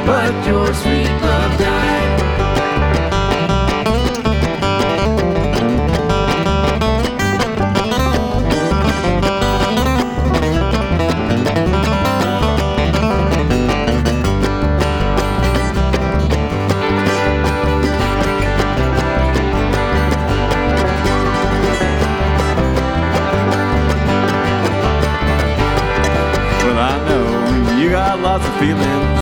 but your sweet love died. Well, I know you got lots of feelings